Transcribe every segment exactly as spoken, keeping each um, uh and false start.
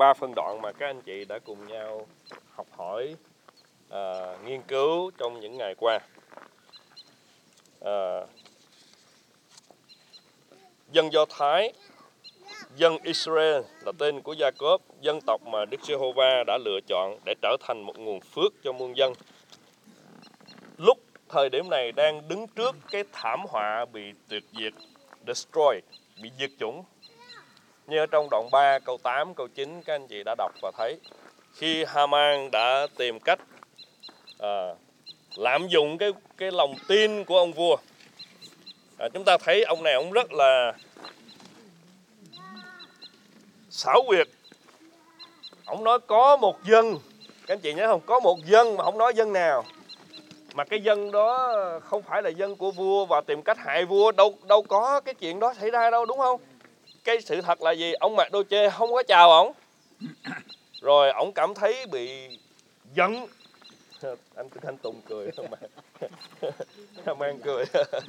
ba phân đoạn mà các anh chị đã cùng nhau học hỏi, à, nghiên cứu trong những ngày qua. À, dân Do Thái, dân Israel là tên của Gia-cốp, dân tộc mà Đức Giê-hô-va đã lựa chọn để trở thành một nguồn phước cho muôn dân. Lúc thời điểm này đang đứng trước cái thảm họa bị tuyệt diệt, destroy, bị diệt chủng. Như ở trong đoạn ba, câu tám, câu chín các anh chị đã đọc và thấy. Khi Haman đã tìm cách à, lạm dụng cái, cái lòng tin của ông vua. À, chúng ta thấy ông này ông rất là xảo quyệt. Ông nói có một dân, các anh chị nhớ không? Có một dân mà không nói dân nào. Mà cái dân đó không phải là dân của vua và tìm cách hại vua. Đâu đâu có cái chuyện đó xảy ra đâu, đúng không? Cái sự thật là gì? Ông Mạc-đô-chê không có chào ổng. Rồi ổng cảm thấy bị giận. Anh anh Tùng cười không mà. Mang cười.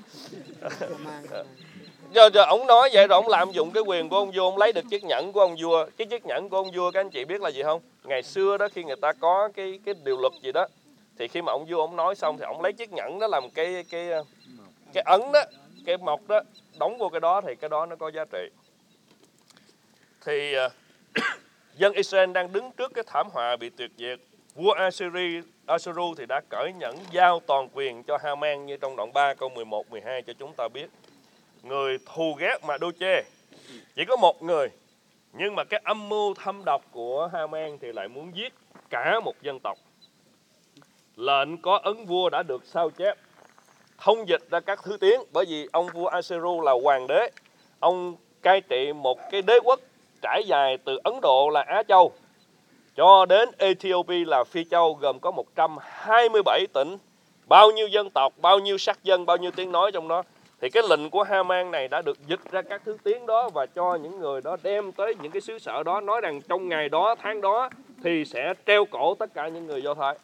Giờ, giờ ổng nói vậy rồi ổng lạm dụng cái quyền của ông vua, ông lấy được chiếc nhẫn của ông vua. Cái chiếc nhẫn của ông vua các anh chị biết là gì không? Ngày xưa đó khi người ta có cái cái điều luật gì đó thì khi mà ông vua ông nói xong thì ông lấy chiếc nhẫn đó làm cái cái cái ấn đó, cái mộc đó, đóng vô cái đó thì cái đó nó có giá trị. Thì dân Israel đang đứng trước cái thảm họa bị tuyệt diệt. Vua Assyri, Assyru thì đã cởi nhẫn giao toàn quyền cho Haman như trong đoạn ba câu mười một, mười hai cho chúng ta biết. Người thù ghét Mạc-đô-chê chỉ có một người, nhưng mà cái âm mưu thâm độc của Haman thì lại muốn giết cả một dân tộc. Lệnh có ấn vua đã được sao chép, thông dịch ra các thứ tiếng, bởi vì ông vua Assyru là hoàng đế. Ông cai trị một cái đế quốc trải dài từ Ấn Độ là Á Châu cho đến Ethiopia là Phi Châu, gồm có một trăm hai mươi bảy tỉnh, bao nhiêu dân tộc, bao nhiêu sắc dân, bao nhiêu tiếng nói trong đó. Thì cái lệnh của Haman này đã được dịch ra các thứ tiếng đó và cho những người đó đem tới những cái xứ sở đó, nói rằng trong ngày đó, tháng đó thì sẽ treo cổ tất cả những người Do Thái.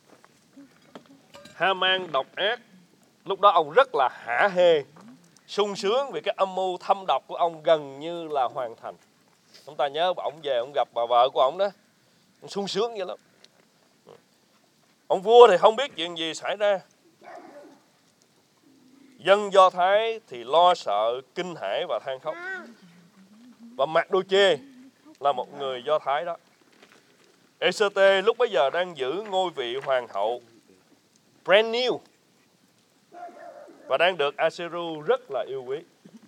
Haman độc ác, lúc đó ông rất là hả hê, sung sướng vì cái âm mưu thâm độc của ông gần như là hoàn thành. Chúng ta nhớ ông về ông gặp bà vợ của ông đó, ông sung sướng vậy lắm. Ông vua thì không biết chuyện gì xảy ra. Dân Do Thái thì lo sợ, kinh hãi và than khóc. Và Mạc-đô-chê là một người Do Thái đó. Ê-sơ-tê lúc bấy giờ đang giữ ngôi vị hoàng hậu brand new và đang được Assyru rất là yêu quý.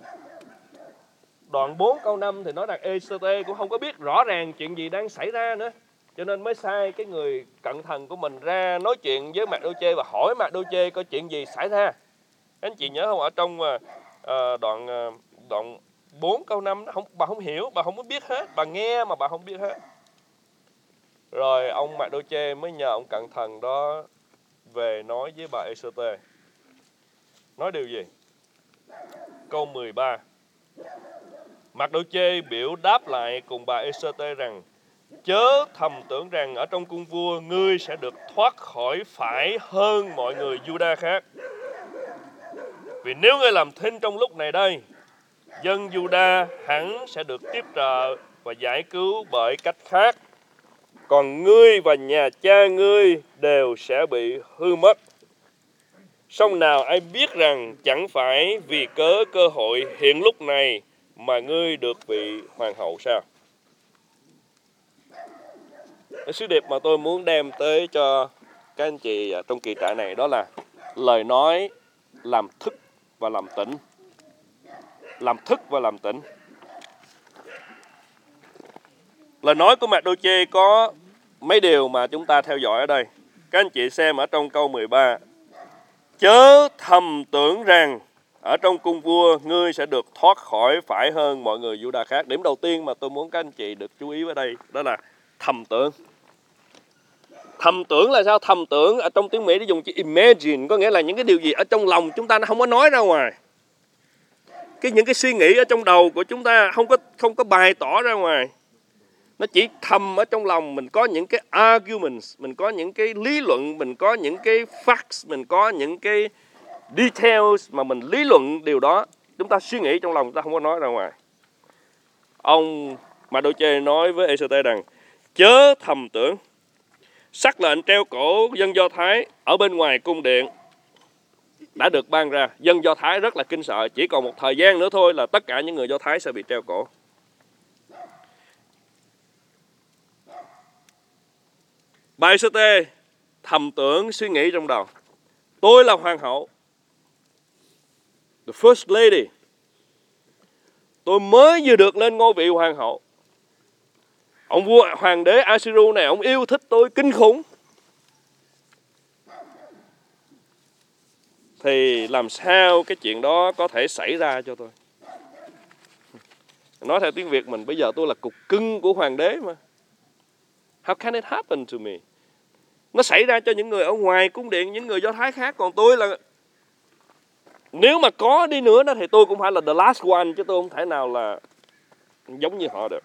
Đoạn bốn câu năm thì nói rằng Ê-sơ-tê cũng không có biết rõ ràng chuyện gì đang xảy ra nữa, cho nên mới sai cái người cận thần của mình ra nói chuyện với Mạc-đô-chê và hỏi Mạc-đô-chê có chuyện gì xảy ra. Anh chị nhớ không, ở trong uh, đoạn uh, đoạn bốn câu năm không, bà không hiểu, bà không có biết hết, bà nghe mà bà không biết hết. Rồi ông Mạc-đô-chê mới nhờ ông cận thần đó về nói với bà Ê-sơ-tê. Nói điều gì? Câu mười ba. Mạc-đô-chê biểu đáp lại cùng bà Ê-sơ-tê rằng: chớ thầm tưởng rằng ở trong cung vua ngươi sẽ được thoát khỏi phải hơn mọi người Juda khác. Vì nếu ngươi làm thinh trong lúc này đây, dân Juda hẳn sẽ được tiếp trợ và giải cứu bởi cách khác. Còn ngươi và nhà cha ngươi đều sẽ bị hư mất. Song nào ai biết rằng chẳng phải vì cớ cơ hội hiện lúc này mà ngươi được vị hoàng hậu sao? Cái sứ điệp mà tôi muốn đem tới cho các anh chị trong kỳ trại này đó là lời nói làm thức và làm tỉnh. Làm thức và làm tỉnh. Lời nói của Mạc-đô-chê có mấy điều mà chúng ta theo dõi ở đây. Các anh chị xem ở trong câu mười ba. Chớ thầm tưởng rằng ở trong cung vua ngươi sẽ được thoát khỏi phải hơn mọi người Juda khác. Điểm đầu tiên mà tôi muốn các anh chị được chú ý ở đây đó là thầm tưởng. Thầm tưởng là sao? Thầm tưởng ở trong tiếng Mỹ để dùng chữ imagine, có nghĩa là những cái điều gì ở trong lòng chúng ta nó không có nói ra ngoài. Cái những cái suy nghĩ ở trong đầu của chúng ta không có không có bày tỏ ra ngoài. Nó chỉ thầm ở trong lòng, mình có những cái arguments, mình có những cái lý luận, mình có những cái facts, mình có những cái details mà mình lý luận điều đó. Chúng ta suy nghĩ trong lòng, chúng ta không có nói ra ngoài. Ông Mạc-đô-chê nói với Ê-sơ-tê rằng chớ thầm tưởng. Sắc lệnh treo cổ dân Do Thái ở bên ngoài cung điện đã được ban ra. Dân Do Thái rất là kinh sợ. Chỉ còn một thời gian nữa thôi là tất cả những người Do Thái sẽ bị treo cổ. Bà Ê-xê-tê thầm tưởng suy nghĩ trong đầu, tôi là hoàng hậu, the first lady, tôi mới vừa được lên ngôi vị hoàng hậu. Ông vua hoàng đế Assyria này, ông yêu thích tôi kinh khủng, thì làm sao cái chuyện đó có thể xảy ra cho tôi? Nói theo tiếng Việt mình, bây giờ tôi là cục cưng của hoàng đế mà. How can it happen to me? Nó xảy ra cho những người ở ngoài cung điện, những người Do Thái khác. Còn tôi là, nếu mà có đi nữa đó thì tôi cũng phải là the last one, chứ tôi không thể nào là giống như họ được.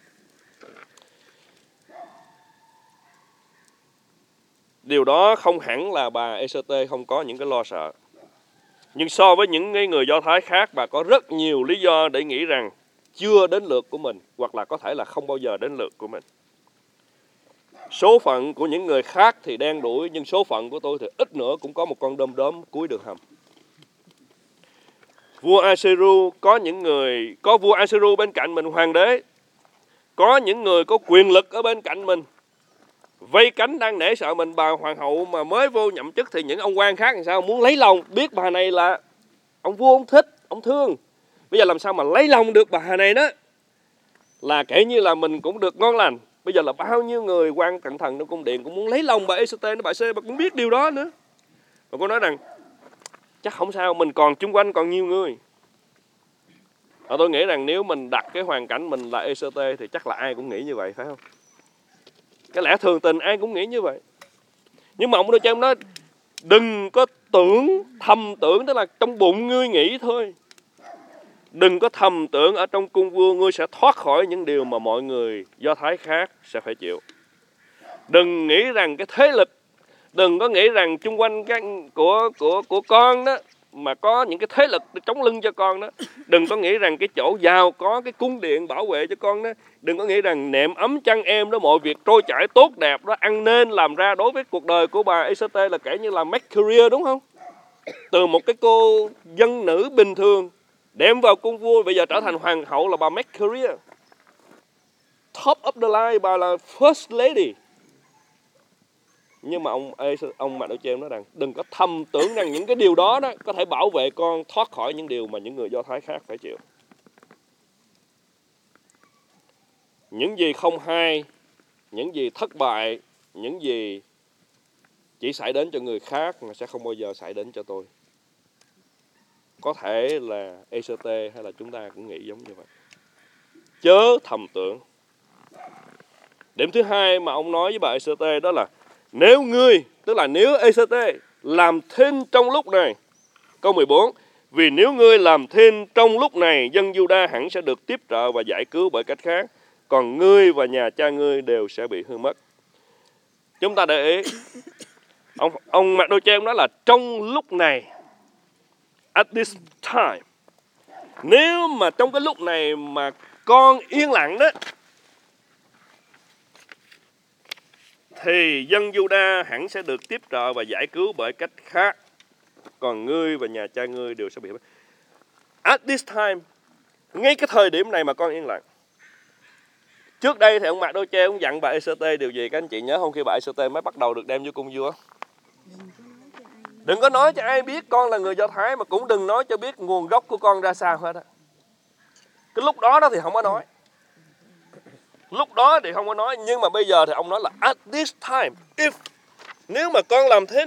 Điều đó không hẳn là bà Ê-xê-tê không có những cái lo sợ. Nhưng so với những người Do Thái khác, bà có rất nhiều lý do để nghĩ rằng chưa đến lượt của mình, hoặc là có thể là không bao giờ đến lượt của mình. Số phận của những người khác thì đen đủi, nhưng số phận của tôi thì ít nữa cũng có một con đom đóm cuối đường hầm. Vua Assyria có những người, có vua Assyria bên cạnh mình, hoàng đế, có những người có quyền lực ở bên cạnh mình, vây cánh đang nể sợ mình. Bà hoàng hậu mà mới vô nhậm chức thì những ông quan khác làm sao muốn lấy lòng, biết bà này là ông vua ông thích, ông thương. Bây giờ làm sao mà lấy lòng được bà này đó, là kể như là mình cũng được ngon lành. Bây giờ là bao nhiêu người quan cẩn thận trong cung điện cũng muốn lấy lòng bà Ê-xê-tê, bà Ê-xê-tê bà cũng biết điều đó nữa. Và cô nói rằng chắc không sao, mình còn chung quanh còn nhiều người. Và tôi nghĩ rằng nếu mình đặt cái hoàn cảnh mình là Ê-xê-tê thì chắc là ai cũng nghĩ như vậy, phải không? Cái lẽ thường tình ai cũng nghĩ như vậy. Nhưng mà ông Đô Trang nói đừng có tưởng, thầm tưởng, tức là trong bụng ngươi nghĩ thôi. Đừng có thầm tưởng ở trong cung vua ngươi sẽ thoát khỏi những điều mà mọi người Do Thái khác sẽ phải chịu. Đừng nghĩ rằng cái thế lực, đừng có nghĩ rằng chung quanh cái của của của con đó mà có những cái thế lực để chống lưng cho con đó. Đừng có nghĩ rằng cái chỗ giàu có cái cung điện bảo vệ cho con đó. Đừng có nghĩ rằng nệm ấm chăn êm đó, mọi việc trôi chảy tốt đẹp đó, ăn nên làm ra. Đối với cuộc đời của bà Ê-xê-tê là kể như là make career, đúng không? Từ một cái cô dân nữ bình thường đem vào cung vua, bây giờ trở thành hoàng hậu là bà make career. Top of the line, bà là first lady. Nhưng mà ông ông Mạc-đô-chêm nói rằng đừng có thầm tưởng rằng những cái điều đó đó có thể bảo vệ con thoát khỏi những điều mà những người Do Thái khác phải chịu. Những gì không hay, những gì thất bại, những gì chỉ xảy đến cho người khác mà sẽ không bao giờ xảy đến cho tôi. Có thể là Ê-xê-tê hay là chúng ta cũng nghĩ giống như vậy. Chớ thầm tưởng. Điểm thứ hai mà ông nói với bà Ê-xê-tê đó là nếu ngươi, tức là nếu Ê-xê-tê làm thinh trong lúc này. Câu mười bốn. Vì nếu ngươi làm thinh trong lúc này, dân Giu-đa hẳn sẽ được tiếp trợ và giải cứu bởi cách khác, còn ngươi và nhà cha ngươi đều sẽ bị hư mất. Chúng ta để ý, ông ông Mạc-đô-chêm nói là trong lúc này, at this time. Nếu mà trong cái lúc này mà con yên lặng đó, thì dân Giu-đa hẳn sẽ được tiếp trợ và giải cứu bởi cách khác, còn ngươi và nhà cha ngươi đều sẽ bị mất. At this time, ngay cái thời điểm này mà con yên lặng. Trước đây thì ông Mạc-đô-chêm ông dặn bà Ê-xê-tê điều gì các anh chị nhớ không, khi bà Ê-xê-tê mới bắt đầu được đem vô cung vua? Đừng có nói cho ai biết con là người Do Thái, mà cũng đừng nói cho biết nguồn gốc của con ra sao hết á. Cái lúc đó đó thì không có nói. Lúc đó thì không có nói, nhưng mà bây giờ thì ông nói là at this time, if, nếu mà con làm thế.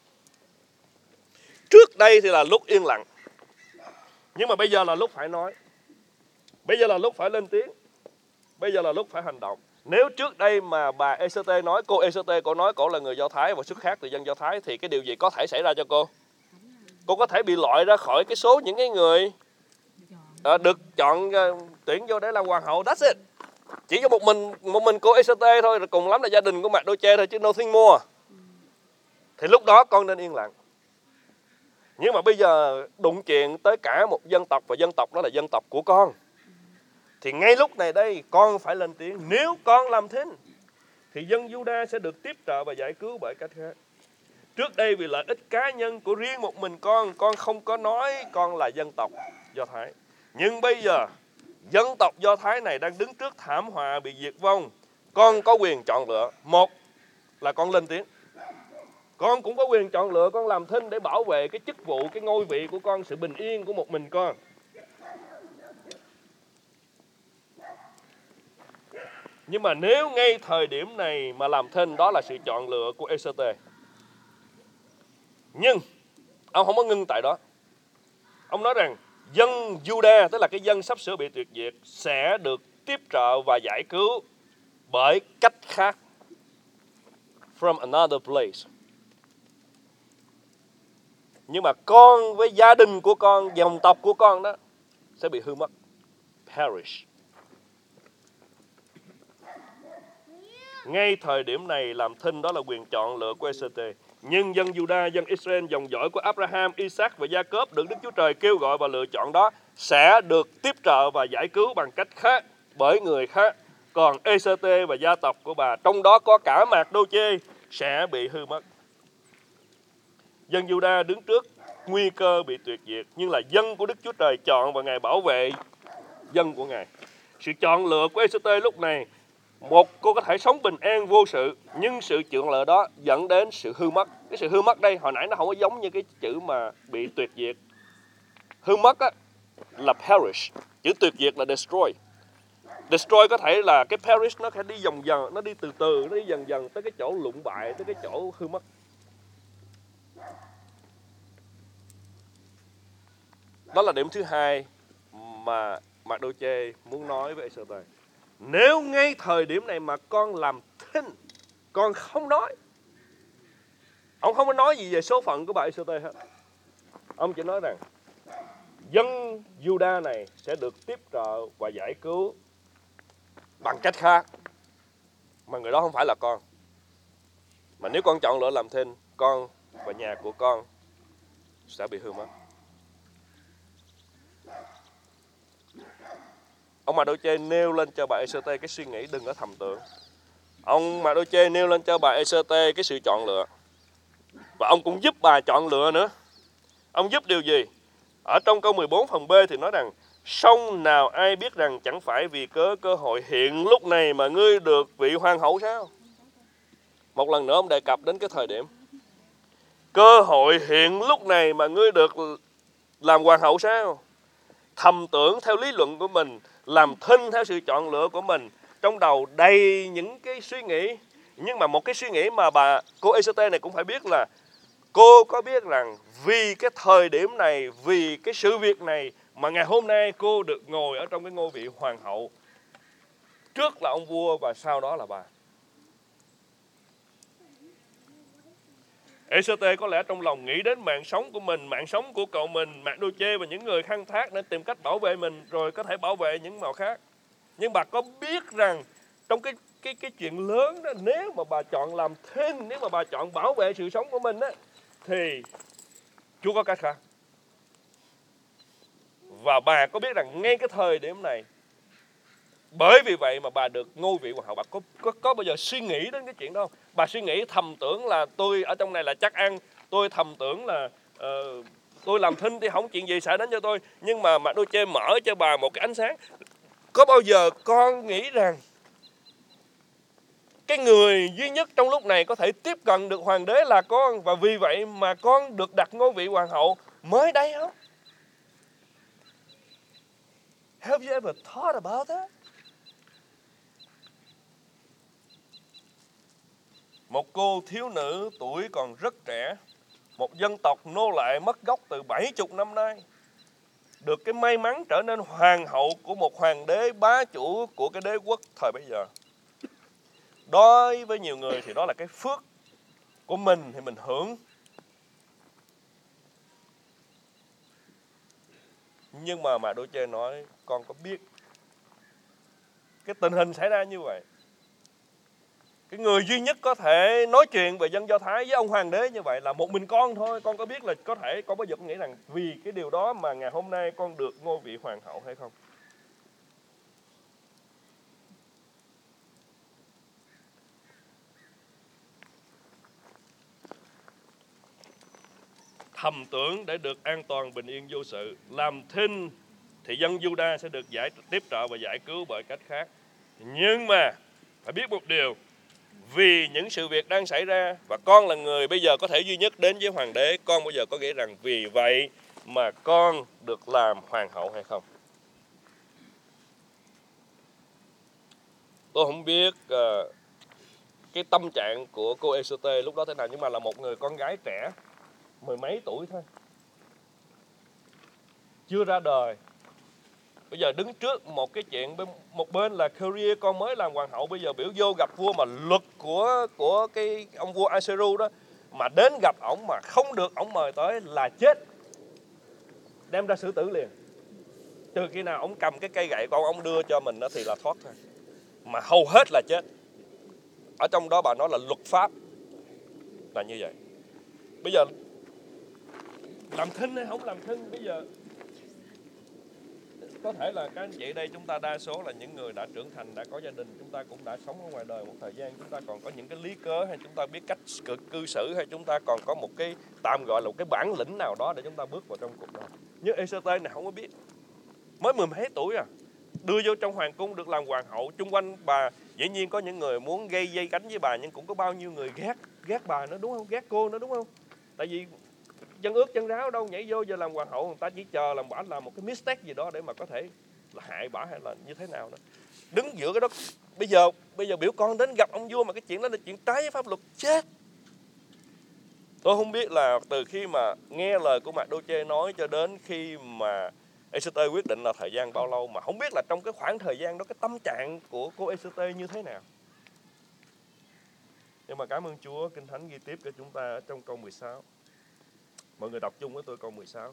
Trước đây thì là lúc yên lặng, nhưng mà bây giờ là lúc phải nói. Bây giờ là lúc phải lên tiếng. Bây giờ là lúc phải hành động. Nếu trước đây mà bà Ê-xê-tê nói, cô Ê-xê-tê cô nói cổ là người Do Thái và xuất khác từ dân Do Thái, thì cái điều gì có thể xảy ra cho cô? Cô có thể bị loại ra khỏi cái số những cái người à, được chọn uh, tuyển vô để làm hoàng hậu. That's it. Chỉ có một mình một mình cô Ê-xê-tê thôi, rồi cùng lắm là gia đình của Mạc-đô-chê thôi, chứ nothing more. Thì lúc đó con nên yên lặng. Nhưng mà bây giờ đụng chuyện tới cả một dân tộc, và dân tộc đó là dân tộc của con, thì ngay lúc này đây con phải lên tiếng. Nếu con làm thinh, thì dân Juda sẽ được tiếp trợ và giải cứu bởi cách khác. Trước đây vì lợi ích cá nhân của riêng một mình con, con không có nói con là dân tộc Do Thái. Nhưng bây giờ, dân tộc Do Thái này đang đứng trước thảm họa bị diệt vong. Con có quyền chọn lựa. Một là con lên tiếng. Con cũng có quyền chọn lựa con làm thinh để bảo vệ cái chức vụ, cái ngôi vị của con, sự bình yên của một mình con. Nhưng mà nếu ngay thời điểm này mà làm thinh, đó là sự chọn lựa của Ê-sê-tê. Nhưng ông không có ngưng tại đó. Ông nói rằng dân Juda, tức là cái dân sắp sửa bị tuyệt diệt, sẽ được tiếp trợ và giải cứu bởi cách khác. From another place. Nhưng mà con với gia đình của con, dòng tộc của con đó sẽ bị hư mất. Perish. Ngay thời điểm này làm thinh, đó là quyền chọn lựa của Ê-sê-tê. Nhưng dân Juda, dân Israel, dòng dõi của Abraham, Isaac và Gia-cốp được Đức Chúa Trời kêu gọi và lựa chọn đó sẽ được tiếp trợ và giải cứu bằng cách khác, bởi người khác. Còn Ê-sê-tê và gia tộc của bà, trong đó có cả Mạc-đô-chê, sẽ bị hư mất. Dân Juda đứng trước nguy cơ bị tuyệt diệt, nhưng là dân của Đức Chúa Trời chọn và Ngài bảo vệ dân của Ngài. Sự chọn lựa của Ê-sê-tê lúc này, một, cô có thể sống bình an vô sự, nhưng sự chọn lựa đó dẫn đến sự hư mất. Cái sự hư mất đây, hồi nãy nó không có giống như cái chữ mà bị tuyệt diệt. Hư mất á, là perish. Chữ tuyệt diệt là destroy. Destroy có thể là cái perish, nó sẽ đi dần dần, nó đi từ từ, nó đi dần dần tới cái chỗ lụng bại, tới cái chỗ hư mất. Đó là điểm thứ hai mà Mạc-đô-chê muốn nói với Ê-sê-tê. Nếu ngay thời điểm này mà con làm thinh, con không nói. Ông không có nói gì về số phận của bà Ê-sê-tê hết. Ông chỉ nói rằng dân Juda này sẽ được tiếp trợ và giải cứu bằng cách khác, mà người đó không phải là con. Mà nếu con chọn lựa làm thinh, con và nhà của con sẽ bị hư mất. Ông Mạc-đô-chê nêu lên cho bà Ê-sê-tê cái suy nghĩ đừng có thầm tưởng. Ông Mạc-đô-chê nêu lên cho bà Ê-sê-tê cái sự chọn lựa. Và ông cũng giúp bà chọn lựa nữa. Ông giúp điều gì? Ở trong câu mười bốn phần B thì nói rằng: song nào ai biết rằng chẳng phải vì cớ cơ hội hiện lúc này mà ngươi được vị hoàng hậu sao? Một lần nữa ông đề cập đến cái thời điểm. Cơ hội hiện lúc này mà ngươi được làm hoàng hậu sao? Thầm tưởng theo lý luận của mình, làm thinh theo sự chọn lựa của mình, trong đầu đầy những cái suy nghĩ. Nhưng mà một cái suy nghĩ mà bà cô Ê-sê-tê này cũng phải biết là cô có biết rằng vì cái thời điểm này, vì cái sự việc này mà ngày hôm nay cô được ngồi ở trong cái ngôi vị hoàng hậu. Trước là ông vua và sau đó là bà. Ê-sê-tê có lẽ trong lòng nghĩ đến mạng sống của mình, mạng sống của cậu mình, Mạc-đô-chê và những người khăn thác nên tìm cách bảo vệ mình, rồi có thể bảo vệ những màu khác. Nhưng bà có biết rằng trong cái cái cái chuyện lớn đó, nếu mà bà chọn làm thinh, nếu mà bà chọn bảo vệ sự sống của mình á, thì Chúa có cách khác. Và bà có biết rằng ngay cái thời điểm này, bởi vì vậy mà bà được ngôi vị hoàng hậu, bà có, có, có bao giờ suy nghĩ đến cái chuyện đó không? Bà suy nghĩ thầm tưởng là tôi ở trong này là chắc ăn, tôi thầm tưởng là uh, tôi làm thinh thì không chuyện gì xảy đến cho tôi. Nhưng mà Mạc-đô-chê mở cho bà một cái ánh sáng. Có bao giờ con nghĩ rằng cái người duy nhất trong lúc này có thể tiếp cận được hoàng đế là con, và vì vậy mà con được đặt ngôi vị hoàng hậu mới đây không? Have you ever thought about that? Một cô thiếu nữ tuổi còn rất trẻ, một dân tộc nô lệ mất gốc từ bảy mươi năm nay, được cái may mắn trở nên hoàng hậu của một hoàng đế bá chủ của cái đế quốc thời bấy giờ. Đối với nhiều người thì đó là cái phước của mình thì mình hưởng. Nhưng mà Mạc-đô-chê nói con có biết cái tình hình xảy ra như vậy. Cái người duy nhất có thể nói chuyện về dân Do Thái với ông hoàng đế như vậy là một mình con thôi. Con có biết là có thể con bao giờ con nghĩ rằng vì cái điều đó mà ngày hôm nay con được ngôi vị hoàng hậu hay không? thầm tưởng để được an toàn bình yên vô sự. Làm thinh thì dân Juda sẽ được giải tiếp trợ và giải cứu bởi cách khác. Nhưng mà phải biết một điều, vì những sự việc đang xảy ra và con là người bây giờ có thể duy nhất đến với hoàng đế, con bây giờ có nghĩ rằng vì vậy mà con được làm hoàng hậu hay không? Tôi không biết uh, cái tâm trạng của cô Ê-xê-tê lúc đó thế nào, nhưng mà là một người con gái trẻ, mười mấy tuổi thôi, chưa ra đời. Bây giờ đứng trước một cái chuyện, một bên là career con mới làm hoàng hậu, bây giờ biểu vô gặp vua mà luật của của cái ông vua Ahasuerus đó, mà đến gặp ổng mà không được ổng mời tới là chết, đem ra xử tử liền. Trừ khi nào ổng cầm cái cây gậy con ổng đưa cho mình đó thì là thoát thôi, mà hầu hết là chết. Ở trong đó bà nói là luật pháp là như vậy. Bây giờ làm thinh hay không làm thinh, bây giờ có thể là các anh chị đây chúng ta đa số là những người đã trưởng thành, đã có gia đình, chúng ta cũng đã sống ở ngoài đời một thời gian, chúng ta còn có những cái lý cớ, hay chúng ta biết cách cư, cư xử, hay chúng ta còn có một cái tạm gọi là một cái bản lĩnh nào đó để chúng ta bước vào trong cuộc đời. Nhưng Ê-xê-tê này không có biết, mới mười mấy tuổi à, đưa vô trong hoàng cung được làm hoàng hậu. Chung quanh bà dĩ nhiên có những người muốn gây dây cánh với bà, nhưng cũng có bao nhiêu người ghét ghét bà nữa, đúng không? Ghét cô nữa, đúng không? Tại vì chân ướt chân ráo đâu nhảy vô giờ làm hoàng hậu, người ta chỉ chờ làm bả làm một cái mistake gì đó để mà có thể là hại bả hay là như thế nào đó. Đứng giữa cái đó, bây giờ bây giờ biểu con đến gặp ông vua mà cái chuyện đó là chuyện trái với pháp luật, chết. Tôi không biết là từ khi mà nghe lời của Mạc-đô-chê nói cho đến khi mà Ê-xê-tê quyết định là thời gian bao lâu, mà không biết là trong cái khoảng thời gian đó cái tâm trạng của cô Ê-xê-tê như thế nào. Nhưng mà cảm ơn Chúa, Kinh Thánh ghi tiếp cho chúng ta ở trong câu mười sáu. Mọi người đọc chung với tôi câu mười sáu.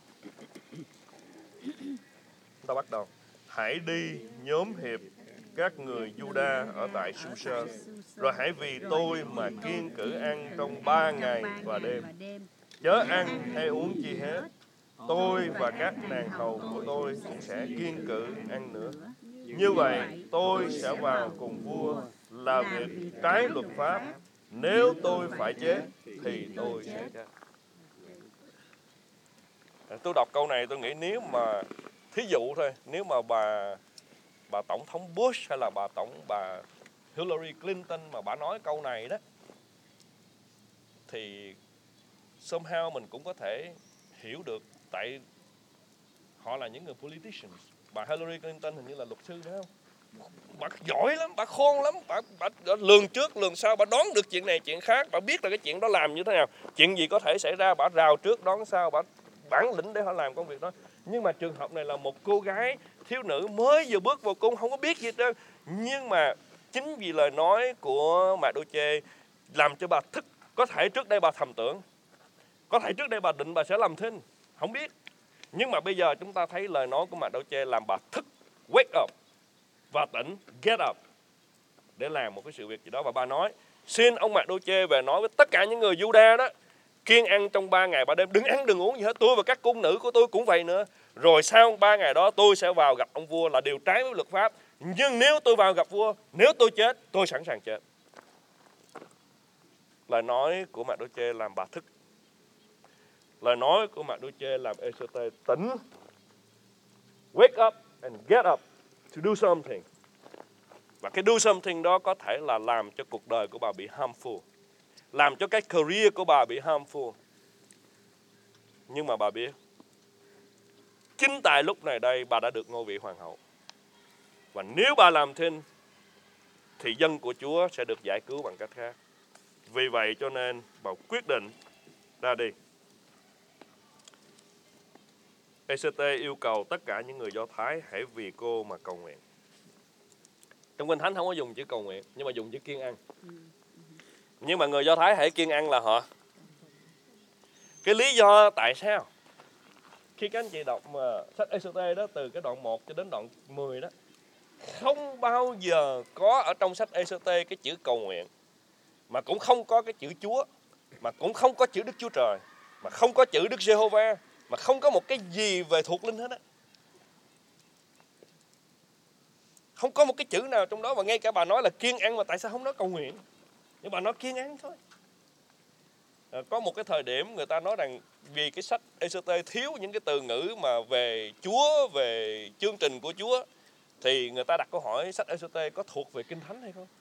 Chúng ta bắt đầu. Hãy đi nhóm hiệp các người Juda ở tại Su-sơ, rồi hãy vì tôi mà kiêng cữ ăn trong ba ngày và đêm. Chớ ăn hay uống chi hết. Tôi và các nàng hầu của tôi cũng sẽ kiêng cữ ăn nữa. Như vậy tôi sẽ vào cùng vua là việc trái luật pháp. Nếu tôi phải chết thì tôi sẽ chết. Tôi đọc câu này tôi nghĩ nếu mà thí dụ thôi, nếu mà bà bà tổng thống Bush hay là bà tổng bà Hillary Clinton mà bà nói câu này đó, thì somehow mình cũng có thể hiểu được, tại họ là những người politicians. Bà Hillary Clinton hình như là luật sư phải không? Bà giỏi lắm, bà khôn lắm, bà, bà lường trước lường sau, bà đoán được chuyện này chuyện khác, bà biết là cái chuyện đó làm như thế nào, chuyện gì có thể xảy ra, bà rào trước đoán sau, bà bản lĩnh để họ làm công việc đó. Nhưng mà trường hợp này là một cô gái thiếu nữ mới vừa bước vào cung, không có biết gì hết trơn. Nhưng mà chính vì lời nói của Mạc-đô-chê làm cho bà thức. Có thể trước đây bà thầm tưởng, có thể trước đây bà định bà sẽ làm thinh, không biết. Nhưng mà bây giờ chúng ta thấy lời nói của Mạc-đô-chê làm bà thức, wake up và tỉnh, get up để làm một cái sự việc gì đó. Và bà nói xin ông Mạc-đô-chê về nói với tất cả những người Juda đó, kiêng ăn trong ba ngày ba đêm, đừng ăn đừng uống gì hết. Tôi và các cung nữ của tôi cũng vậy nữa. Rồi sau ba ngày đó tôi sẽ vào gặp ông vua, là điều trái với luật pháp. Nhưng nếu tôi vào gặp vua, nếu tôi chết, tôi sẵn sàng chết. Lời nói của Mạc-đô-chê làm bà thức. Lời nói của Mạc-đô-chê làm Ê-xê-tê tỉnh, wake up and get up to do something. Và cái do something đó có thể là làm cho cuộc đời của bà bị harmful, làm cho cái career của bà bị harmful. Nhưng mà bà biết, chính tại lúc này đây bà đã được ngôi vị hoàng hậu. Và nếu bà làm thinh thì dân của Chúa sẽ được giải cứu bằng cách khác. Vì vậy cho nên bà quyết định ra đi. Ê-xê-tê yêu cầu tất cả những người Do Thái hãy vì cô mà cầu nguyện. Trong Kinh Thánh không có dùng chữ cầu nguyện, nhưng mà dùng chữ kiêng ăn. Nhưng mà người Do Thái hãy kiêng ăn là họ. Cái lý do tại sao? Khi các anh chị đọc mà sách Ê-xê-tê đó, từ cái đoạn một cho đến đoạn mười đó, không bao giờ có ở trong sách Ê-xê-tê cái chữ cầu nguyện, mà cũng không có cái chữ Chúa, mà cũng không có chữ Đức Chúa Trời, mà không có chữ Đức Giê-hô-va, mà không có một cái gì về thuộc linh hết á. Không có một cái chữ nào trong đó. Và ngay cả bà nói là kiêng ăn, mà tại sao không nói cầu nguyện? Nhưng bà nói kiêng ăn thôi. À, có một cái thời điểm người ta nói rằng vì cái sách ê xê tê thiếu những cái từ ngữ mà về Chúa, về chương trình của Chúa, thì người ta đặt câu hỏi sách ê xê tê có thuộc về Kinh Thánh hay không?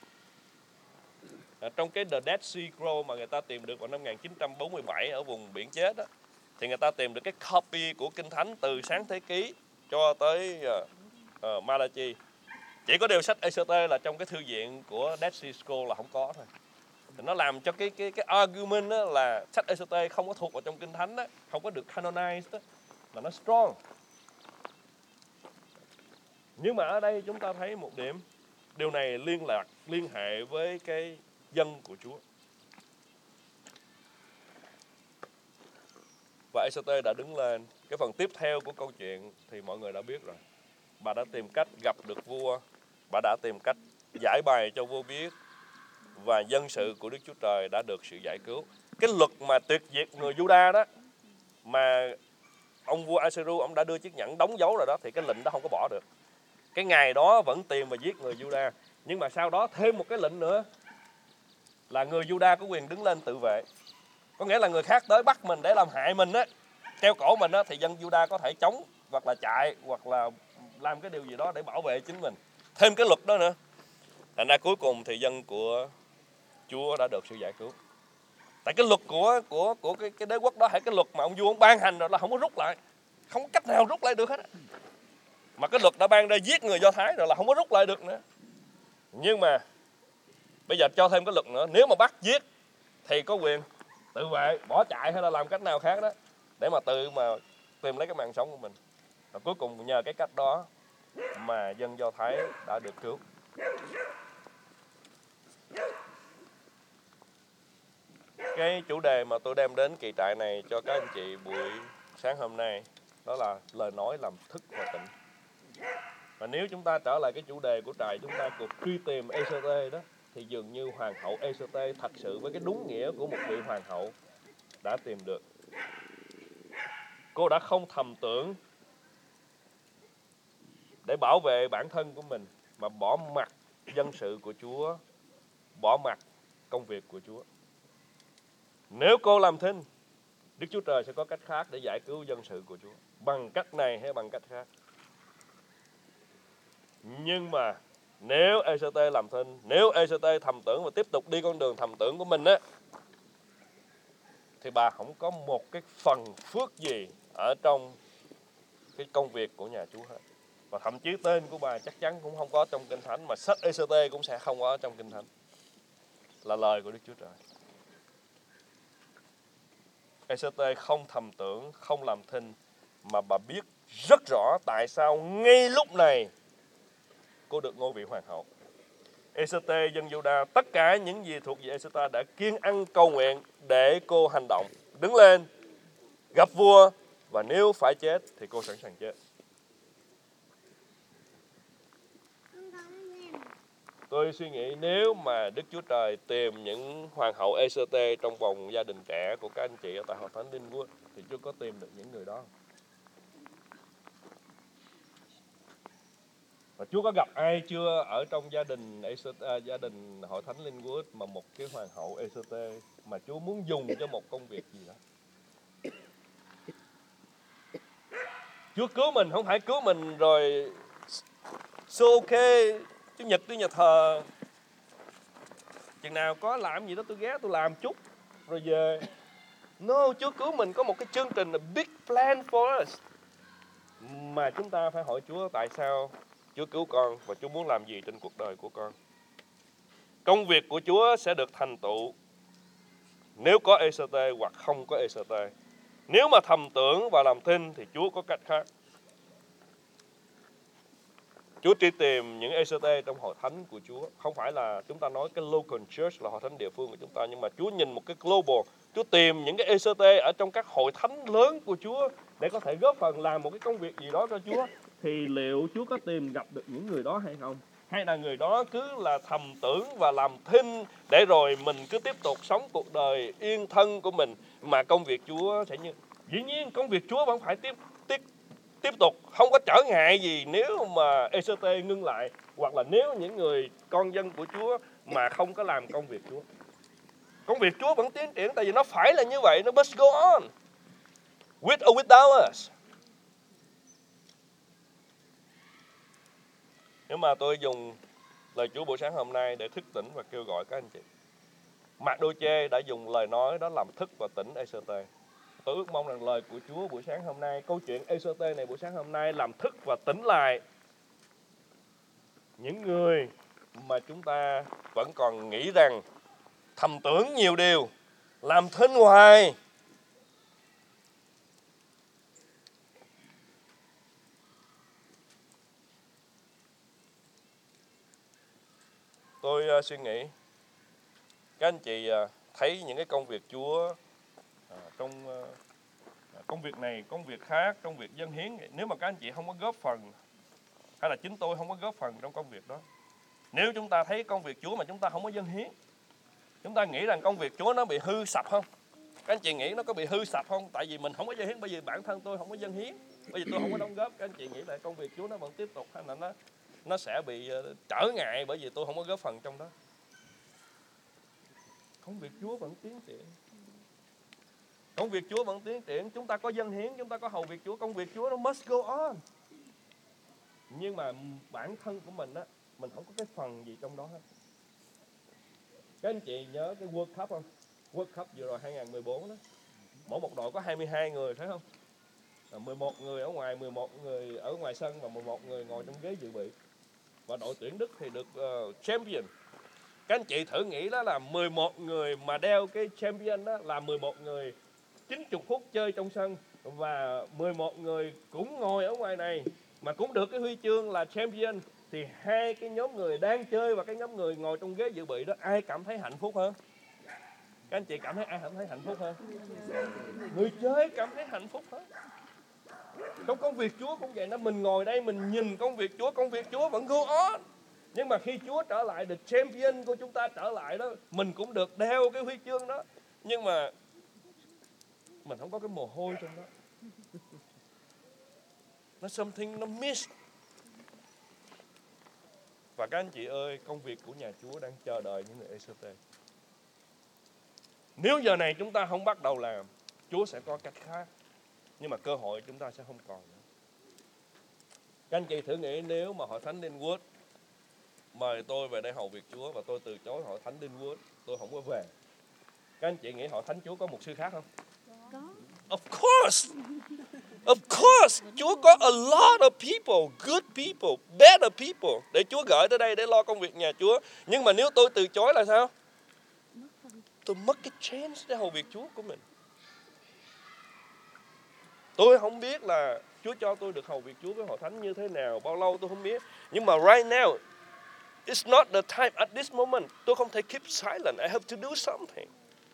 À, trong cái The Dead Sea Scrolls mà người ta tìm được vào năm một nghìn chín trăm bốn mươi bảy ở vùng biển chết đó, thì người ta tìm được cái copy của Kinh Thánh từ Sáng Thế Ký cho tới uh, uh, Malachi. Chỉ có điều sách ê xê tê là trong cái thư viện của Dead Sea Scrolls là không có thôi. Thì nó làm cho cái cái cái argument đó là sách ê xê tê không có thuộc vào trong Kinh Thánh đó, không có được canonized đó, là nó strong. Nhưng mà ở đây chúng ta thấy một điểm, điều này liên lạc liên hệ với cái dân của Chúa. Và ê xê tê đã đứng lên. Cái phần tiếp theo của câu chuyện thì mọi người đã biết rồi. Bà đã tìm cách gặp được vua, bà đã tìm cách giải bày cho vua biết, và dân sự của Đức Chúa Trời đã được sự giải cứu. Cái luật mà tuyệt diệt người Juda đó, mà ông vua Assyru ông đã đưa chiếc nhẫn đóng dấu rồi đó, thì cái lệnh đó không có bỏ được. Cái ngày đó vẫn tìm và giết người Juda. Nhưng mà sau đó thêm một cái lệnh nữa là người Juda có quyền đứng lên tự vệ. Có nghĩa là người khác tới bắt mình để làm hại mình á, treo cổ mình á, thì dân Juda có thể chống hoặc là chạy hoặc là làm cái điều gì đó để bảo vệ chính mình. Thêm cái luật đó nữa. Thành ra cuối cùng thì dân của Chúa đã được sự giải cứu. Tại cái luật của của của cái cái đế quốc đó, hay cái luật mà ông vua ông ban hành rồi là không có rút lại, không có cách nào rút lại được hết. Mà cái luật đã ban ra giết người Do Thái rồi là không có rút lại được nữa. Nhưng mà bây giờ cho thêm cái luật nữa, nếu mà bắt giết thì có quyền tự vệ, bỏ chạy hay là làm cách nào khác đó để mà tự mà tìm lấy cái mạng sống của mình. Và cuối cùng nhờ cái cách đó mà dân Do Thái đã được cứu. Cái chủ đề mà tôi đem đến kỳ trại này cho các anh chị buổi sáng hôm nay đó là lời nói làm thức và tỉnh. Và nếu chúng ta trở lại cái chủ đề của trại, chúng ta cuộc truy tìm ê xê tê đó, thì dường như hoàng hậu ê xê tê thật sự với cái đúng nghĩa của một vị hoàng hậu đã tìm được. Cô đã không thầm tưởng để bảo vệ bản thân của mình, mà bỏ mặc dân sự của Chúa, bỏ mặc công việc của Chúa. Nếu cô làm thinh, Đức Chúa Trời sẽ có cách khác để giải cứu dân sự của Chúa, bằng cách này hay bằng cách khác. Nhưng mà nếu ê xê tê làm thinh, nếu ê xê tê thầm tưởng và tiếp tục đi con đường thầm tưởng của mình á, thì bà không có một cái phần phước gì ở trong cái công việc của nhà Chúa hết. Và thậm chí tên của bà chắc chắn cũng không có trong Kinh Thánh, mà sách ê xê tê cũng sẽ không có trong Kinh Thánh. Là lời của Đức Chúa Trời. ê xê tê không thầm tưởng, không làm thinh, mà bà biết rất rõ tại sao ngay lúc này cô được ngôi vị hoàng hậu. ê xê tê, dân Juda, tất cả những gì thuộc về ê xê tê đã kiêng ăn cầu nguyện để cô hành động, đứng lên, gặp vua, và nếu phải chết thì cô sẵn sàng chết. Tôi suy nghĩ nếu mà Đức Chúa Trời tìm những hoàng hậu ê xê tê trong vòng gia đình trẻ của các anh chị ở tại Hội Thánh Linwood, thì Chúa có tìm được những người đó. Và Chúa có gặp ai chưa ở trong gia đình à, gia đình Hội Thánh Linwood mà một cái hoàng hậu ê xê tê mà Chúa muốn dùng cho một công việc gì đó? Chúa cứu mình không phải cứu mình rồi so ok, Chủ nhật tới nhà thờ, chừng nào có làm gì đó tôi ghé tôi làm chút rồi về. No, Chúa cứu mình có một cái chương trình là big plan for us, mà chúng ta phải hỏi Chúa tại sao Chúa cứu con và Chúa muốn làm gì trên cuộc đời của con. Công việc của Chúa sẽ được thành tựu nếu có ê xê tê hoặc không có ê xê tê. Nếu mà thầm tưởng và làm thinh thì Chúa có cách khác. Chúa chỉ tìm những ê xê tê trong hội thánh của Chúa. Không phải là chúng ta nói cái local church là hội thánh địa phương của chúng ta, nhưng mà Chúa nhìn một cái global. Chúa tìm những cái ê xê tê ở trong các hội thánh lớn của Chúa để có thể góp phần làm một cái công việc gì đó cho Chúa. Thì liệu Chúa có tìm gặp được những người đó hay không? Hay là người đó cứ là thầm tưởng và làm thinh để rồi mình cứ tiếp tục sống cuộc đời yên thân của mình, mà công việc Chúa sẽ như... Dĩ nhiên công việc Chúa vẫn phải tiếp tiếp tiếp tục, không có trở ngại gì nếu mà ê xê tê ngưng lại, hoặc là nếu những người con dân của Chúa mà không có làm công việc Chúa. Công việc Chúa vẫn tiến triển, tại vì nó phải là như vậy, nó must go on. With or without us. Nhưng mà tôi dùng lời Chúa buổi sáng hôm nay để thức tỉnh và kêu gọi các anh chị. Mardochê đã dùng lời nói đó làm thức và tỉnh Ê-sơ-tê. Tôi ước mong rằng lời của Chúa buổi sáng hôm nay, câu chuyện Ê-sơ-tê này buổi sáng hôm nay làm thức và tỉnh lại những người mà chúng ta vẫn còn nghĩ rằng thầm tưởng nhiều điều, làm thinh hoài. Tôi uh, suy nghĩ các anh chị uh, thấy những cái công việc Chúa uh, trong uh, công việc này, công việc khác, công việc dân hiến, nếu mà các anh chị không có góp phần, hay là chính tôi không có góp phần trong công việc đó, nếu chúng ta thấy công việc Chúa mà chúng ta không có dân hiến, chúng ta nghĩ rằng công việc Chúa nó bị hư sập không? Các anh chị nghĩ nó có bị hư sập không? Tại vì mình không có dân hiến, bởi vì bản thân tôi không có dân hiến, bởi vì tôi không có đóng góp. Các anh chị nghĩ là công việc Chúa nó vẫn tiếp tục, hay là nó nó sẽ bị trở ngại bởi vì tôi không có góp phần trong đó? Công việc Chúa vẫn tiến triển. Công việc Chúa vẫn tiến triển. Chúng ta có dân hiến, chúng ta có hầu việc Chúa. Công việc Chúa nó must go on. Nhưng mà bản thân của mình á, mình không có cái phần gì trong đó hết. Các anh chị nhớ cái World Cup không? World Cup vừa rồi hai không một bốn đó. Mỗi một đội có hai mươi hai người, phải không? mười một người ở ngoài, mười một người ở ngoài sân và mười một người ngồi trong ghế dự bị. Và đội tuyển Đức thì được uh, champion. Các anh chị thử nghĩ đó là mười một người mà đeo cái champion đó, là mười một người chín mươi phút chơi trong sân, và mười một người cũng ngồi ở ngoài này mà cũng được cái huy chương là champion, thì hai cái nhóm người đang chơi và cái nhóm người ngồi trong ghế dự bị đó, ai cảm thấy hạnh phúc hơn? Các anh chị cảm thấy ai cảm thấy hạnh phúc hơn? Người chơi cảm thấy hạnh phúc hơn. Trong công việc Chúa cũng vậy đó, mình ngồi đây mình nhìn công việc Chúa, công việc Chúa vẫn go on. Nhưng mà khi Chúa trở lại, được champion của chúng ta trở lại đó, mình cũng được đeo cái huy chương đó, nhưng mà mình không có cái mồ hôi trong đó. Nó something nó miss. Và các anh chị ơi, công việc của nhà Chúa đang chờ đợi những người Ê-sơ-tê. Nếu giờ này chúng ta không bắt đầu làm, Chúa sẽ có cách khác, nhưng mà cơ hội chúng ta sẽ không còn nữa. Các anh chị thử nghĩ nếu mà hội thánh Linwood mời tôi về đây hầu việc Chúa và tôi từ chối hội thánh Linwood, tôi không có về. Các anh chị nghĩ hội thánh Chúa có mục sư khác không? Có. Of course. Of course. Chúa có a lot of people, good people, better people để Chúa gửi tới đây để lo công việc nhà Chúa. Nhưng mà nếu tôi từ chối là sao? Tôi mất cái chance để hầu việc Chúa của mình. Tôi không biết là Chúa cho tôi được hầu việc Chúa với hội thánh như thế nào, bao lâu tôi không biết. Nhưng mà right now, it's not the time at this moment. Tôi không thể keep silent. I have to do something.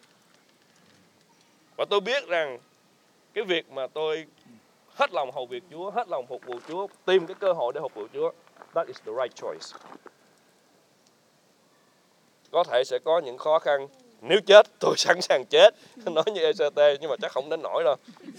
Và tôi biết rằng cái việc mà tôi hết lòng hầu việc Chúa, hết lòng phục vụ Chúa, tìm cái cơ hội để phục vụ Chúa, that is the right choice. Có thể sẽ có những khó khăn. Nếu chết, tôi sẵn sàng chết. Nói như Ê-sơ-tê, nhưng mà chắc không đến nỗi đâu.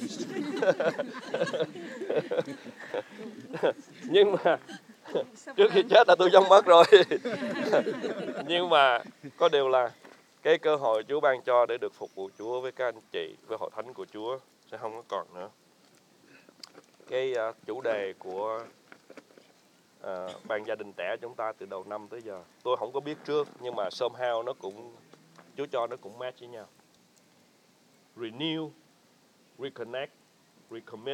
Nhưng mà trước khi chết là tôi giống mất rồi. Nhưng mà có điều là cái cơ hội Chúa ban cho để được phục vụ Chúa với các anh chị, với hội thánh của Chúa sẽ không có còn nữa. Cái uh, chủ đề của uh, ban gia đình trẻ chúng ta từ đầu năm tới giờ, tôi không có biết trước, nhưng mà somehow nó cũng, Chúa cho nó cũng match với nhau. Renew, reconnect, recommit.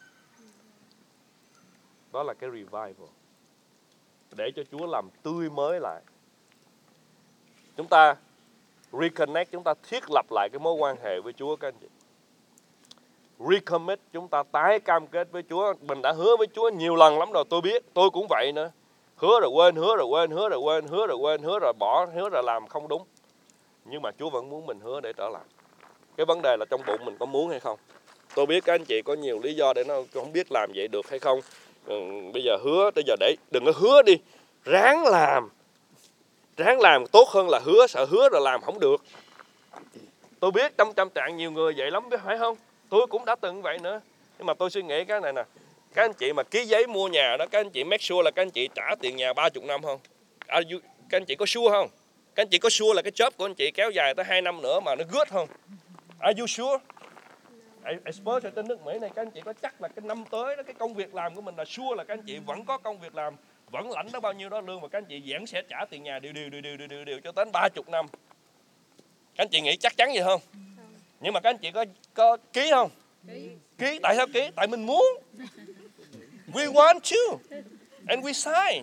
Đó là cái revival. Để cho Chúa làm tươi mới lại. Chúng ta reconnect, chúng ta thiết lập lại cái mối quan hệ với Chúa các anh chị. Recommit, chúng ta tái cam kết với Chúa. Mình đã hứa với Chúa nhiều lần lắm rồi, tôi biết, tôi cũng vậy nữa. Hứa rồi quên, hứa rồi quên, hứa rồi quên, hứa rồi quên, hứa rồi bỏ, hứa rồi làm không đúng. Nhưng mà Chúa vẫn muốn mình hứa để trở lại. Cái vấn đề là trong bụng mình có muốn hay không. Tôi biết các anh chị có nhiều lý do để nó không biết làm vậy được hay không. Ừ, bây giờ hứa, bây giờ để đừng có hứa đi, ráng làm. Ráng làm tốt hơn là hứa, sợ hứa rồi làm không được. Tôi biết trong tâm trạng nhiều người vậy lắm, biết phải không? Tôi cũng đã từng vậy nữa. Nhưng mà tôi suy nghĩ cái này nè, các anh chị mà ký giấy mua nhà đó, các anh chị make sure là các anh chị trả tiền nhà ba mươi năm không? Các anh chị có sure không? Các anh chị có sure là cái job của anh chị kéo dài tới hai năm nữa mà nó good không? Are you sure? I, I suppose ở trên nước Mỹ này các anh chị có chắc là cái năm tới đó cái công việc làm của mình là sure là các anh chị vẫn có công việc làm, vẫn lãnh đó bao nhiêu đó lương và các anh chị vẫn sẽ trả tiền nhà đều đều đều đều đều đều, đều cho đến ba mươi năm. Các anh chị nghĩ chắc chắn vậy không? Nhưng mà các anh chị có có ký không? Ký. Ký tại sao ký? Tại mình muốn. We want to. And we sign.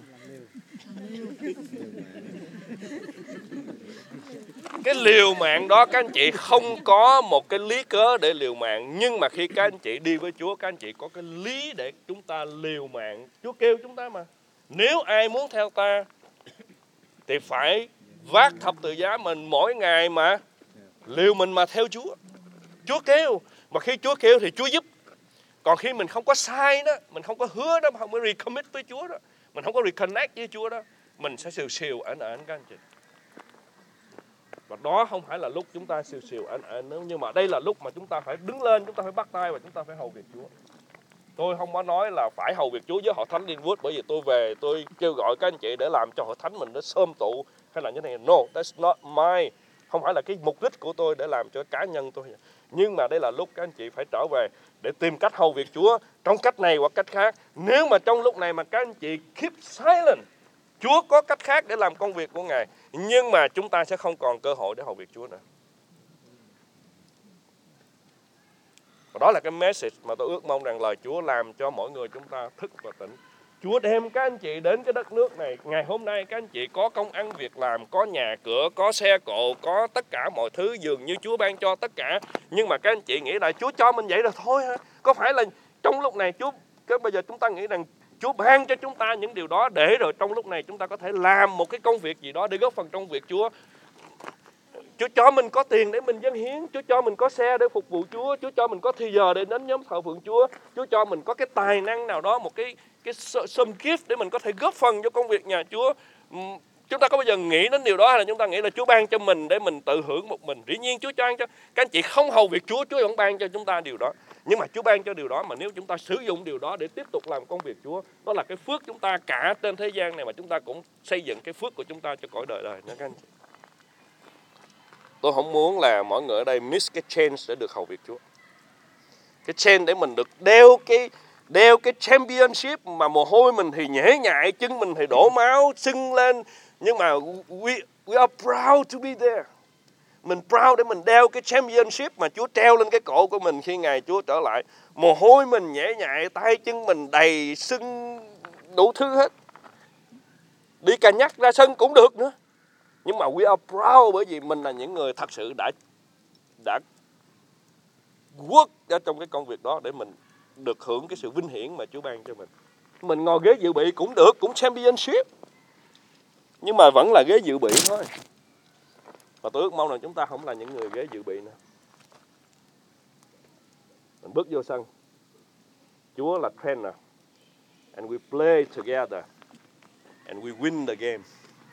Cái liều mạng đó các anh chị không có một cái lý cớ để liều mạng. Nhưng mà khi các anh chị đi với Chúa, các anh chị có cái lý để chúng ta liều mạng. Chúa kêu chúng ta mà. Nếu ai muốn theo ta thì phải vác thập tự giá mình mỗi ngày mà liều mình mà theo Chúa. Chúa kêu. Mà khi Chúa kêu thì Chúa giúp. Còn khi mình không có sai đó, mình không có hứa đó, không có recommit với Chúa đó, mình không có reconnect với Chúa đó, mình sẽ xìu xìu ẩn ẩn các anh chị. Và đó không phải là lúc chúng ta xìu xìu ẩn ẩn nữa, nhưng mà đây là lúc mà chúng ta phải đứng lên, chúng ta phải bắt tay và chúng ta phải hầu việc Chúa. Tôi không có nói là phải hầu việc Chúa với hội thánh Linwood bởi vì tôi về tôi kêu gọi các anh chị để làm cho hội thánh mình nó xôm tụ hay là như thế này. No, that's not my. Không phải là cái mục đích của tôi để làm cho cá nhân tôi. Nhưng mà đây là lúc các anh chị phải trở về để tìm cách hầu việc Chúa trong cách này hoặc cách khác. Nếu mà trong lúc này mà các anh chị keep silent, Chúa có cách khác để làm công việc của Ngài, nhưng mà chúng ta sẽ không còn cơ hội để hầu việc Chúa nữa. Và đó là cái message mà tôi ước mong rằng lời Chúa làm cho mỗi người chúng ta thức và tỉnh. Chúa đem các anh chị đến cái đất nước này. Ngày hôm nay các anh chị có công ăn việc làm, có nhà cửa, có xe cộ, có tất cả mọi thứ dường như Chúa ban cho tất cả. Nhưng mà các anh chị nghĩ là Chúa cho mình vậy rồi thôi hả? Có phải là trong lúc này Chúa, cái bây giờ chúng ta nghĩ rằng Chúa ban cho chúng ta những điều đó để rồi trong lúc này chúng ta có thể làm một cái công việc gì đó để góp phần trong việc Chúa. Chúa cho mình có tiền để mình dâng hiến, Chúa cho mình có xe để phục vụ Chúa, Chúa cho mình có thời giờ để đến nhóm thờ phượng Chúa, Chúa cho mình có cái tài năng nào đó, một cái cái some gift để mình có thể góp phần cho công việc nhà Chúa. Chúng ta có bao giờ nghĩ đến điều đó hay là chúng ta nghĩ là Chúa ban cho mình để mình tự hưởng một mình? Dĩ nhiên Chúa cho ban cho các anh chị không hầu việc Chúa, Chúa vẫn ban cho chúng ta điều đó. Nhưng mà Chúa ban cho điều đó mà nếu chúng ta sử dụng điều đó để tiếp tục làm công việc Chúa, đó là cái phước chúng ta cả trên thế gian này mà chúng ta cũng xây dựng cái phước của chúng ta cho cõi đời đời nha các anh chị. Tôi không muốn là mọi người ở đây miss cái chance để được hầu việc Chúa. Cái chance để mình được đeo cái đeo cái championship mà mồ hôi mình thì nhễ nhại, chân mình thì đổ máu, sưng lên. Nhưng mà we, we are proud to be there. Mình proud để mình đeo cái championship mà Chúa treo lên cái cổ của mình khi Ngày Chúa trở lại. Mồ hôi mình nhễ nhại, tay chân mình đầy sưng, đủ thứ hết. Đi cà nhắc ra sân cũng được nữa. Nhưng mà we are proud bởi vì mình là những người thật sự đã đã work ra trong cái công việc đó để mình được hưởng cái sự vinh hiển mà Chúa ban cho mình. Mình ngồi ghế dự bị cũng được, cũng championship. Nhưng mà vẫn là ghế dự bị thôi. Và tôi ước mong là chúng ta không là những người ghế dự bị nữa. Mình bước vô sân. Chúa là trainer. And we play together. And we win the game.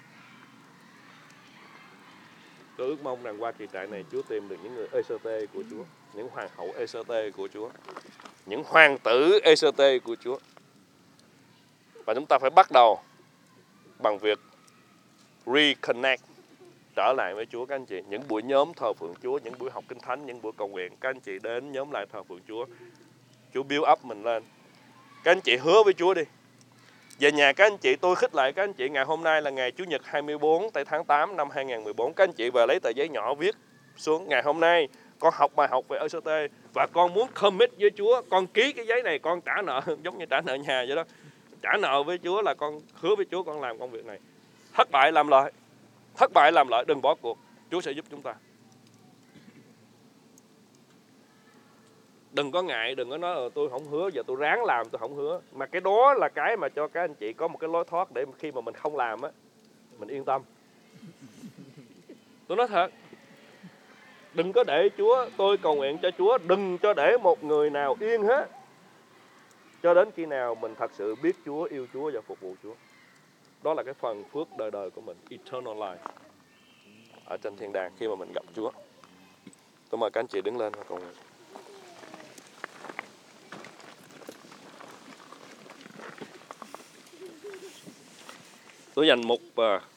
Tôi ước mong rằng qua kỳ trại này Chúa tìm được những người ê sơ tê của Chúa, những hoàng hậu ê sơ tê của Chúa, những hoàng tử ê sơ tê của Chúa. Và chúng ta phải bắt đầu bằng việc reconnect, trở lại với Chúa các anh chị. Những buổi nhóm thờ phượng Chúa, những buổi học kinh thánh, những buổi cầu nguyện, các anh chị đến nhóm lại thờ phượng Chúa. Chúa build up mình lên. Các anh chị hứa với Chúa đi. Về nhà các anh chị, tôi khích lại các anh chị, ngày hôm nay là ngày Chủ nhật hai mươi bốn tây tháng tám năm hai nghìn không trăm mười bốn. Các anh chị về lấy tờ giấy nhỏ viết xuống, ngày hôm nay con học bài học về ê sơ tê và con muốn commit với Chúa. Con ký cái giấy này, con trả nợ giống như trả nợ nhà vậy đó. Trả nợ với Chúa là con hứa với Chúa con làm công việc này. Thất bại làm lợi, thất bại làm lợi, đừng bỏ cuộc. Chúa sẽ giúp chúng ta. Đừng có ngại, đừng có nói là tôi không hứa, giờ tôi ráng làm, tôi không hứa. Mà cái đó là cái mà cho các anh chị có một cái lối thoát để khi mà mình không làm á, mình yên tâm. Tôi nói thật, đừng có để Chúa, tôi cầu nguyện cho Chúa, đừng cho để một người nào yên hết. Cho đến khi nào mình thật sự biết Chúa, yêu Chúa và phục vụ Chúa. Đó là cái phần phước đời đời của mình, eternal life, ở trên thiên đàng khi mà mình gặp Chúa. Tôi mời các anh chị đứng lên và cầu nguyện. Tôi dành một